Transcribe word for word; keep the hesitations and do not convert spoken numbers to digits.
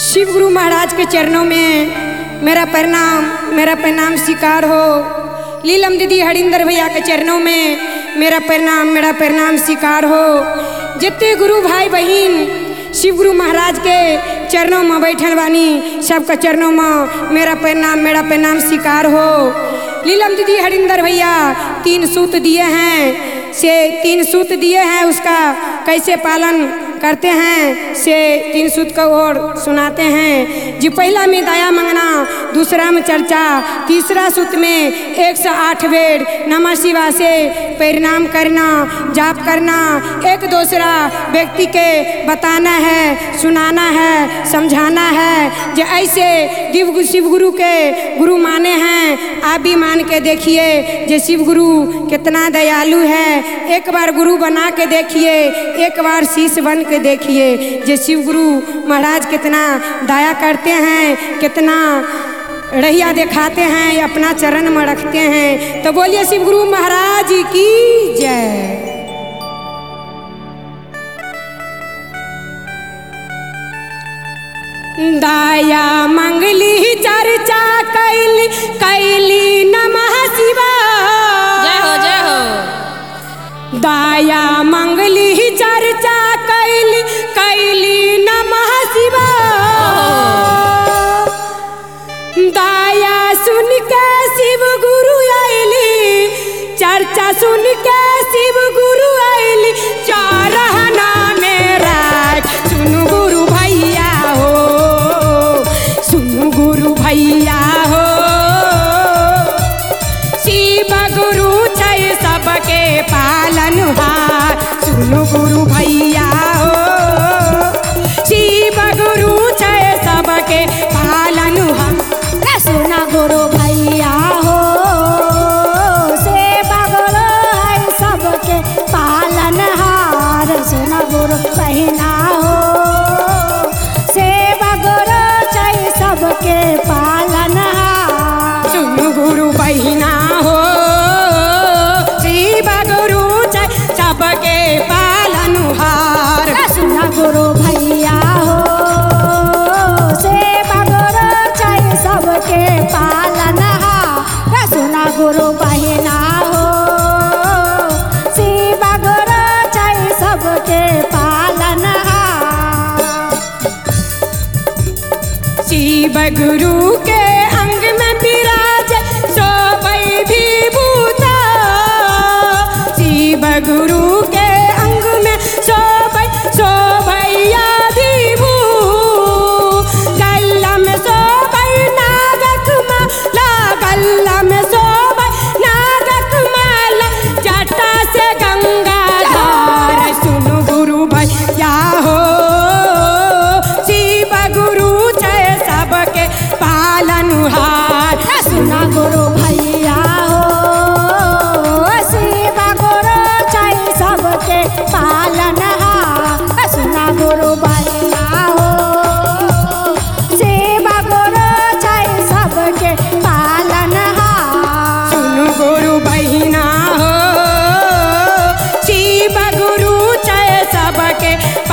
शिव गुरु महाराज के चरणों में मेरा प्रणाम मेरा प्रणाम स्वीकार हो। लीलम दीदी हरिंदर भैया के चरणों में मेरा प्रणाम मेरा प्रणाम स्वीकार हो। जितने गुरु भाई बहन शिव गुरु महाराज के चरणों में बैठल बानी सबका चरणों में मेरा प्रणाम मेरा प्रणाम स्वीकार हो। लीलम दीदी हरिंदर भैया तीन सूत दिए हैं से तीन सूत दिए हैं उसका कैसे पालन करते हैं से तीन सूत का और सुनाते हैं। जी पहला में दया मंगना, दूसरा में चर्चा, तीसरा सूत में एक सौ आठ बेर नमः शिवाय से परिणाम करना जाप करना, एक दूसरा व्यक्ति के बताना है सुनाना है समझाना है। जो ऐसे दिव शिव गुरु के गुरु माने हैं आप भी मान के देखिए जो शिव गुरु कितना दयालु है। एक बार गुरु बना के देखिए, एक बार शिष्य बन के देखिए जो शिव गुरु महाराज कितना दया करते हैं, कितना रहिया दिखाते हैं, अपना चरण में रखते हैं। तो बोलिए शिव गुरु महाराज की जय। दया मंगली चर्चा कैली कैली नमः शिवाय। जय हो जय हो। दया मंगली चर्चा कैली कैली नमः शिवाय। दया सुन के शिव गुरु आइली, चर्चा सुन के शिव गुरु आइली, चारहना मेरा सुनु गुरु भैया हो, सुनु गुरु भैया हो। शिव गुरु छै सबके पालनहार, सुनु गुरु भैया हो। शिव गुरु छै सबके पालनहार, सुना गुरु भैया हो। सेवा गुरु है सबके पालनहार, सुना गुरु बहिना हो। सेवा गुरु है सबके पालनहार, सुनु गुरु बहिना हो। शिव गुरु छै सबके पालनहार, सुना गुरु भैया हो। सेवा गुरु है सबके पालनहार, सुना गुरु बहिना हो। शिव गुरु है सबके पालनहार। शिव गुरु के अंग में विराज सोबै विभूता। शिव गुरु के अंग में सोबै सोभैया विभू। गल्ला में सोबै नागक माला, गल्ला में सोबै नागक माला, जटा से गंगा धार, सुनु गुरु भैया हो। शिव गुरु छै सबके पालनहार, सुना गुरु भैया हो। शिव गुरु है सबके पालनहार, सुना गुरु भैया हो। शिव गुरु है सबके पालनहार, सुनु गुरु बहिना हो। शिव गुरु छै सबके